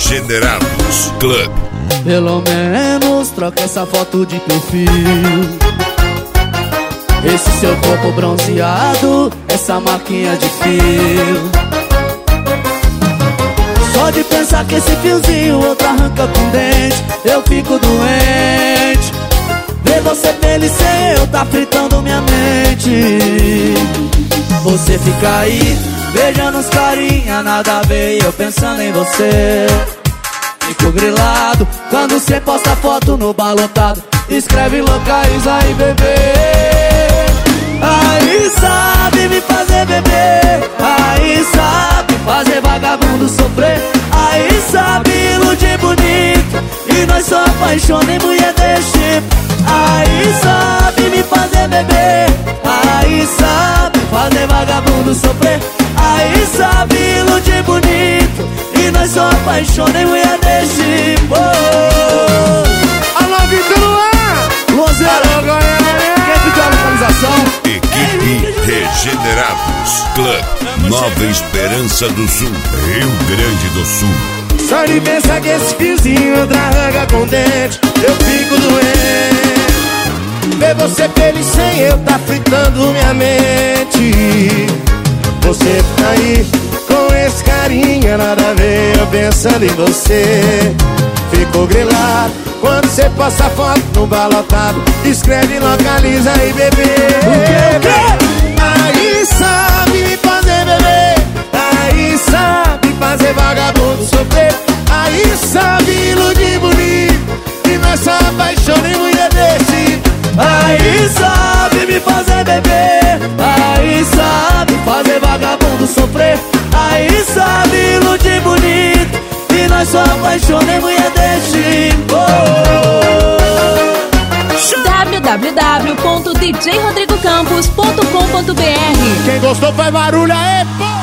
Regenerados Club. Pelo menos troca essa foto de perfil. Esse seu corpo bronzeado, essa marquinha de fio. Só de pensar que esse fiozinho outro arranca com dente, eu fico doente. Ver você feliz sem eu tá fritando minha mente. Você fica aí, beijando os carinha, nada a ver, eu pensando em você. Fico grilado quando cê posta foto no bar lotado, escreve localiza aí, bebê. Aí sabe me fazer beber, aí sabe fazer vagabundo sofrer, aí sabe iludir bonito e nós só apaixona em mulher desse tipo. Aí sabe me fazer beber, aí sabe fazer vagabundo sofrer, aí sabe iludir bonito e nós só apaixona em mulher desse tipo. Alô, Vitor Luan! Luanzeiro, quem pediu a localização? Equipe Regenerados Club. Nova Esperança do Sul, Rio Grande do Sul. Só de pensar que esse fiozinho outra arranca com dente, eu fico doente. Ver você feliz sem eu tá fritando minha mente. Você tá aí com esse carinha, nada a ver, eu pensando em você. Fico grilado quando você passa foto no bar lotado, escreve localiza aí, bebê. Aí sabe me fazer beber, aí sabe fazer vagabundo sofrer, aí sabe iludir bonito e nós só apaixona em mulher desse. Aí sabe me fazer beber, aí sabe fazer vagabundo sofrer, aí sabe iludir bonito e nós só apaixona em mulher desse tipo. www.djrodrigocampos.com.br. Quem gostou faz barulho aí, pô!